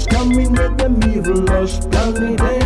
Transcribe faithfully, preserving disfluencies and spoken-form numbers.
coming with them evil lust. Tell me they